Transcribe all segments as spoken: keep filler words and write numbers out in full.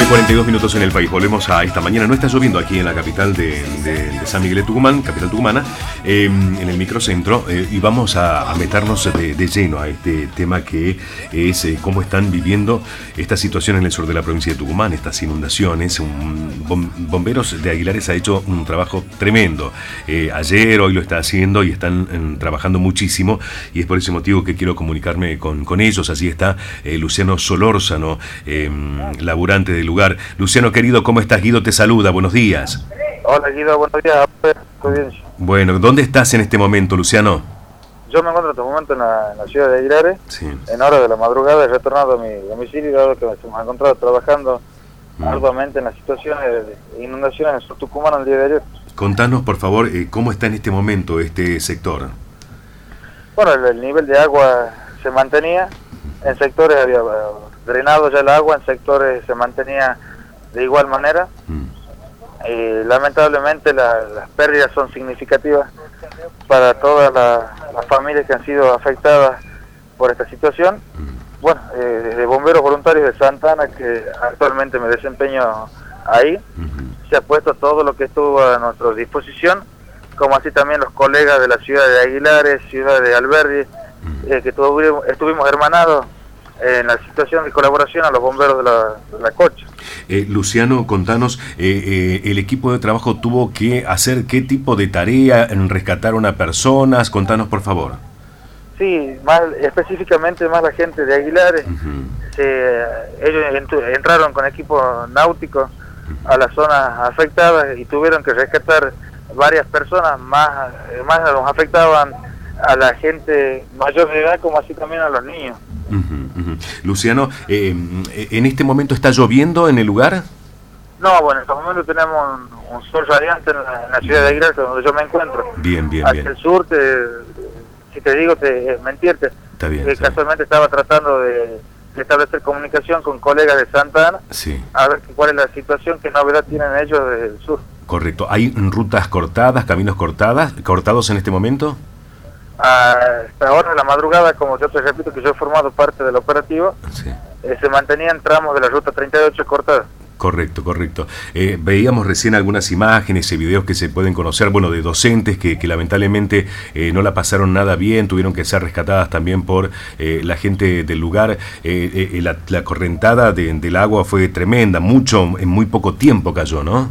cuarenta y dos minutos en el país. Volvemos a esta mañana. No está lloviendo aquí en la capital de, de, de San Miguel de Tucumán, capital tucumana, eh, en el microcentro, eh, y vamos a, a meternos de, de lleno a este tema que es eh, cómo están viviendo esta situación en el sur de la provincia de Tucumán, estas inundaciones. Un, bom, bomberos de Aguilares ha hecho un trabajo tremendo. Eh, ayer, hoy lo está haciendo y están eh, trabajando muchísimo, y es por ese motivo que quiero comunicarme con, con ellos. Allí está eh, Luciano Solórzano, eh, laburante del lugar. Luciano, querido, ¿cómo estás? Guido te saluda, buenos días. Hola, Guido, buenos días. Bueno, ¿dónde estás en este momento, Luciano? Yo me encuentro en este momento en la, en la ciudad de Aguilares, sí. En hora de la madrugada he retornado a mi domicilio, dado que nos hemos encontrado trabajando mm. arduamente en la situación de inundaciones en el sur tucumano el día de ayer. Contanos, por favor, eh, ¿cómo está en este momento este sector? Bueno, el, el nivel de agua se mantenía, en sectores había drenado ya el agua, en sectores se mantenía de igual manera. Mm. Y lamentablemente la, las pérdidas son significativas para todas la, las familias que han sido afectadas por esta situación. Mm. Bueno, eh, desde bomberos voluntarios de Santa Ana, que actualmente me desempeño ahí, mm-hmm. se ha puesto todo lo que estuvo a nuestra disposición, como así también los colegas de la ciudad de Aguilares, ciudad de Alberdi, mm. eh, que tuvimos, estuvimos hermanados en la situación de colaboración a los bomberos de la, de la Cocha. Eh, Luciano, contanos, eh, eh, el equipo de trabajo tuvo que hacer qué tipo de tarea en rescatar a una persona, contanos por favor. Sí, más específicamente más la gente de Aguilares, uh-huh. se, ellos ent- entraron con equipo náutico uh-huh. a las zonas afectadas y tuvieron que rescatar varias personas, más, más nos afectaban a la gente mayor de edad como así también a los niños. Uh-huh, uh-huh. Luciano, eh, ¿en este momento está lloviendo en el lugar? No, bueno, en este momento tenemos un, un sol radiante en la, en la ciudad de Aguilares, donde yo me encuentro. Bien, bien, Hacia bien. el sur, te, si te digo, te, es mentirte. Está bien. Que está casualmente bien. estaba tratando de, de establecer comunicación con colegas de Santa Ana, sí. a ver cuál es la situación, qué novedad tienen ellos del sur. Correcto. ¿Hay rutas cortadas, caminos cortadas, cortados en este momento? Hasta ahora de la madrugada, como yo te repito que yo he formado parte del operativo, sí. eh, se mantenían tramos de la ruta treinta y ocho cortadas. Correcto, correcto. Eh, veíamos recién algunas imágenes y videos que se pueden conocer, bueno, de docentes que, que lamentablemente eh, no la pasaron nada bien, tuvieron que ser rescatadas también por eh, la gente del lugar. Eh, eh, la, la correntada de, del agua fue tremenda, mucho, en muy poco tiempo cayó, ¿no?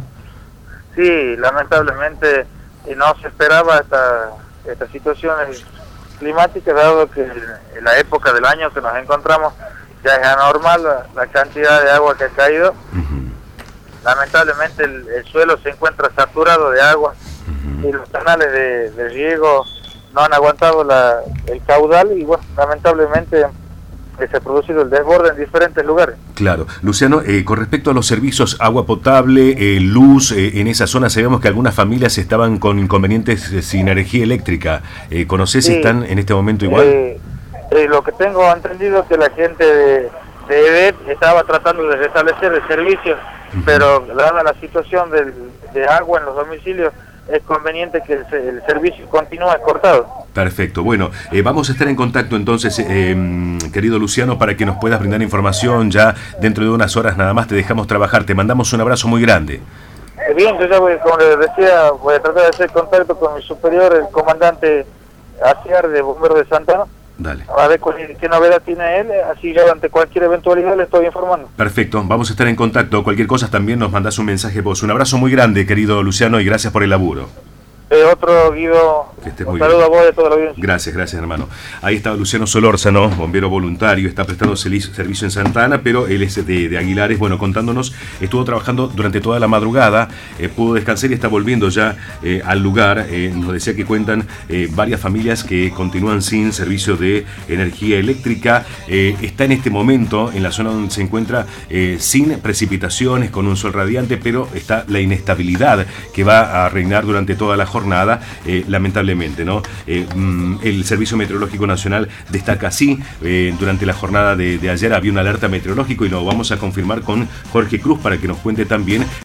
Sí, lamentablemente y no se esperaba esta... estas situaciones climáticas, dado que en la época del año que nos encontramos ya es anormal la, la cantidad de agua que ha caído. Uh-huh. Lamentablemente el, el suelo se encuentra saturado de agua uh-huh. y los canales de, de riego no han aguantado la, el caudal y bueno, lamentablemente se ha producido el desborde en diferentes lugares. Claro. Luciano, eh, con respecto a los servicios, agua potable, eh, luz, eh, en esa zona sabemos que algunas familias estaban con inconvenientes eh, sin energía eléctrica. Eh, ¿Conocés si sí, están en este momento igual? Eh, eh, lo que tengo entendido es que la gente de, de E D E T estaba tratando de restablecer el servicio, uh-huh. pero dada la situación del, de agua en los domicilios, es conveniente que el, el servicio continúe cortado. Perfecto. Bueno, eh, vamos a estar en contacto entonces, eh, querido Luciano, para que nos puedas brindar información. Ya dentro de unas horas nada más te dejamos trabajar. Te mandamos un abrazo muy grande. Eh, bien, yo ya voy, como les decía, voy a tratar de hacer contacto con mi superior, el comandante Aciar de Bomberos de Santa Ana. Dale. A ver qué novedad tiene él, así yo ante cualquier eventualidad le estoy informando. Perfecto, vamos a estar en contacto. Cualquier cosa también nos mandás un mensaje vos. Un abrazo muy grande, querido Luciano, y gracias por el laburo. Eh, otro, Guido, un saludo a vos y a toda la audiencia. Gracias, gracias, hermano. Ahí está Luciano Solórzano, bombero voluntario, está prestando servicio en Santa Ana, pero él es de, de Aguilares, bueno, contándonos, estuvo trabajando durante toda la madrugada, eh, pudo descansar y está volviendo ya eh, al lugar. Eh, nos decía que cuentan eh, varias familias que continúan sin servicio de energía eléctrica. Eh, está en este momento en la zona donde se encuentra eh, sin precipitaciones, con un sol radiante, pero está la inestabilidad que va a reinar durante toda la jornada. jornada, eh, lamentablemente, ¿no? Eh, mm, el Servicio Meteorológico Nacional destaca así, eh, durante la jornada de, de ayer había una alerta meteorológica y lo vamos a confirmar con Jorge Cruz para que nos cuente también